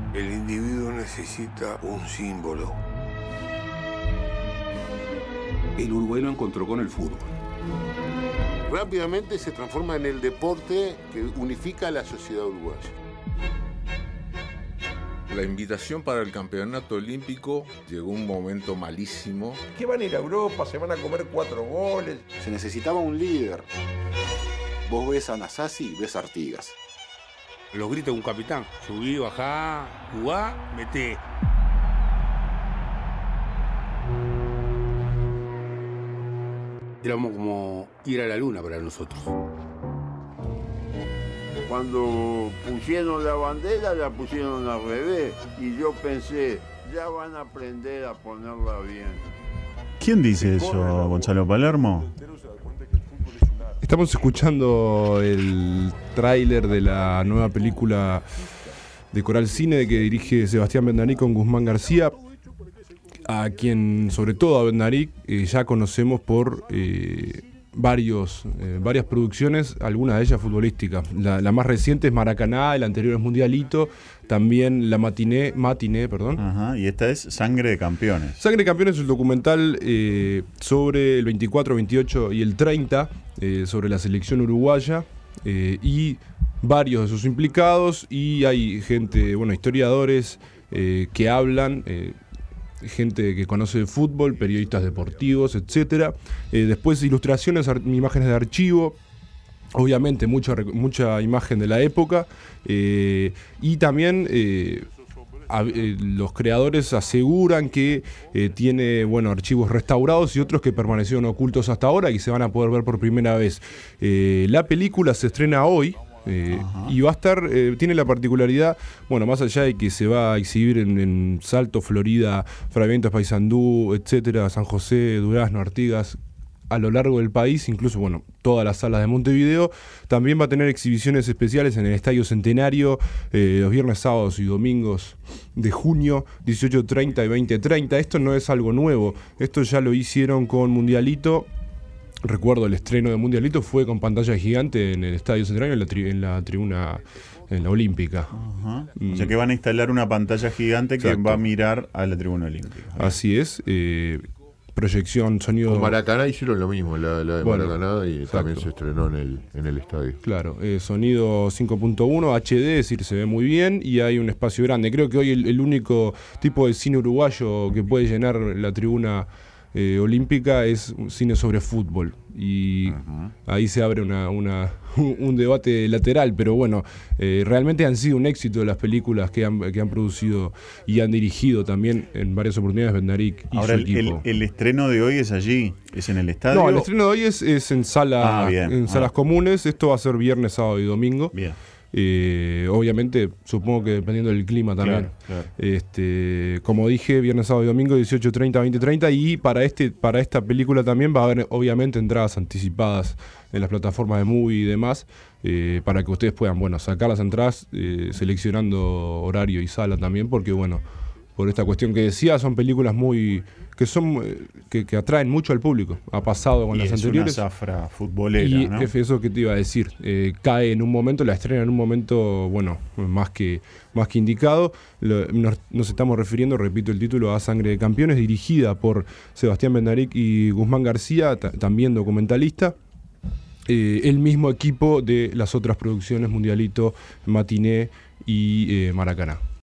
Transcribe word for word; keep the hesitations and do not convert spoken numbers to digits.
El individuo necesita un símbolo. El Uruguay lo encontró con el fútbol. Rápidamente se transforma en el deporte que unifica a la sociedad uruguaya. La invitación para el campeonato olímpico llegó un momento malísimo. ¿Qué van a ir a Europa? ¿Se van a comer cuatro goles? Se necesitaba un líder. Vos ves a Nasasi y ves a Artigas. Los gritos de un capitán. Subí, bajá, jugá, meté. Éramos como ir a la luna para nosotros. Cuando pusieron la bandera, la pusieron al revés. Y yo pensé, ya van a aprender a ponerla bien. ¿Quién dice eso, Gonzalo Palermo? Estamos escuchando el tráiler de la nueva película de Coral Cine que dirige Sebastián Bendarí con Guzmán García, a quien, sobre todo a Bendarí, eh, ya conocemos por eh, varios, eh, varias producciones, algunas de ellas futbolísticas. La, la más reciente es Maracaná, el anterior es Mundialito, también la Matiné, Matiné, perdón. Ajá, y esta es Sangre de Campeones. Sangre de Campeones es el documental eh, sobre el veinticuatro, veintiocho y el treinta, eh, sobre la selección uruguaya eh, y varios de sus implicados, y hay gente, bueno, historiadores eh, que hablan, eh, gente que conoce de fútbol, periodistas deportivos, etcétera. Eh, después ilustraciones, ar- imágenes de archivo, obviamente mucha, mucha imagen de la época, eh, y también eh, a, eh, los creadores aseguran que eh, tiene, bueno, archivos restaurados y otros que permanecieron ocultos hasta ahora y se van a poder ver por primera vez. Eh, la película se estrena hoy. Eh, y va a estar, eh, tiene la particularidad, bueno, más allá de que se va a exhibir en, en Salto, Florida, Fragmentos, Paysandú, etcétera, San José, Durazno, Artigas, a lo largo del país, incluso, bueno, todas las salas de Montevideo. También va a tener exhibiciones especiales en el Estadio Centenario, eh, los viernes, sábados y domingos de junio, dieciocho treinta y veinte treinta. Esto no es algo nuevo, esto ya lo hicieron con Mundialito. Recuerdo el estreno de Mundialito fue con pantalla gigante en el Estadio Centenario, en la, tri- en la tribuna, en la Olímpica. Ajá. Mm. O sea que van a instalar una pantalla gigante. Exacto. Que va a mirar a la tribuna olímpica. Así es. Eh, proyección, sonido... Con Maracaná hicieron lo mismo, la, la de bueno, Maracaná, y exacto. También se estrenó en el, en el estadio. Claro, eh, sonido cinco punto uno, H D, es decir, se ve muy bien y hay un espacio grande. Creo que hoy el, el único tipo de cine uruguayo que puede llenar la tribuna Eh, olímpica es un cine sobre fútbol y uh-huh. ahí se abre una, una, un debate lateral, pero bueno, eh, realmente han sido un éxito las películas que han, que han producido y han dirigido también en varias oportunidades Bendarí y ahora su el, equipo. El, el estreno de hoy es allí, es en el estadio. No, el estreno de hoy es, es en, sala, ah, en salas ah. comunes. Esto va a ser viernes, sábado y domingo. Bien. Eh, obviamente, supongo que dependiendo del clima también. Claro, claro. Este, como dije, viernes, sábado y domingo, dieciocho treinta, veinte treinta. Y para este, para esta película también va a haber, obviamente, entradas anticipadas en las plataformas de Movie y demás, eh, para que ustedes puedan, bueno, sacar las entradas, eh, seleccionando horario y sala también, porque bueno, por esta cuestión que decía, son películas muy que son que, que atraen mucho al público. Ha pasado con y las es anteriores. Una zafra futbolera, y ¿no? eso que te iba a decir, eh, cae en un momento, la estrena en un momento, bueno, más que más que indicado. Lo, nos, nos estamos refiriendo, repito el título, a Sangre de Campeones, dirigida por Sebastián Bendarí y Guzmán García, t- también documentalista. Eh, el mismo equipo de las otras producciones, Mundialito, Matiné y eh, Maracaná.